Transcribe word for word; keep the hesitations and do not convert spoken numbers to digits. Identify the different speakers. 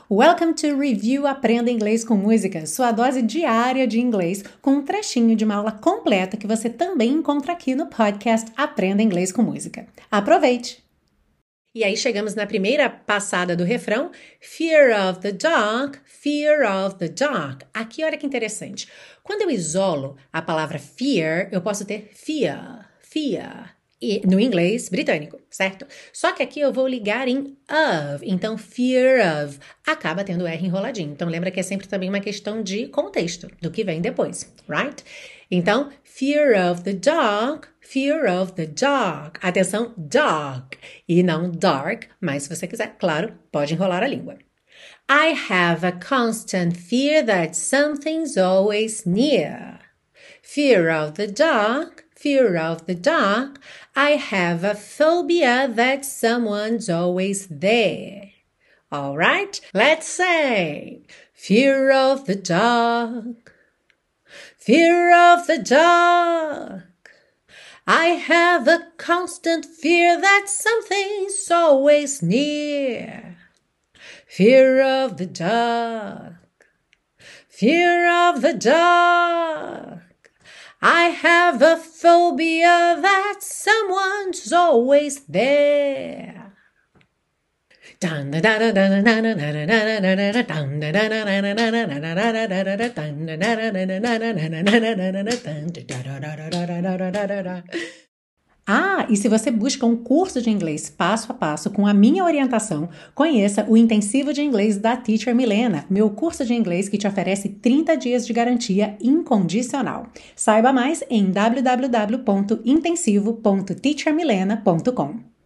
Speaker 1: Welcome to Review Aprenda Inglês com Música, sua dose diária de inglês com um trechinho de uma aula completa que você também encontra aqui no podcast Aprenda Inglês com Música. Aproveite! E aí chegamos na primeira passada do refrão, Fear of the dark, fear of the dark. Aqui olha que interessante. Quando eu isolo a palavra fear, eu posso ter fear, fear. E, no inglês britânico, certo? Só que aqui eu vou ligar em of, então fear of acaba tendo R enroladinho. Então lembra que é sempre também uma questão de contexto, do que vem depois, right? Então, fear of the dark, fear of the dark. Atenção, dark, e não dark, mas se você quiser, claro, pode enrolar a língua. I have a constant fear that something's always near. Fear of the dark, fear of the dark. I have a phobia that someone's always there. All right, let's say, fear of the dark, fear of the dark. I have a constant fear that something's always near. Fear of the dark, fear of the dark. I have a phobia that someone's always there. Ah, e se você busca um curso de inglês passo a passo com a minha orientação, conheça o Intensivo de Inglês da Teacher Milena, meu curso de inglês que te oferece trinta dias de garantia incondicional. Saiba mais em w w w ponto intensivo ponto teacher milena ponto com.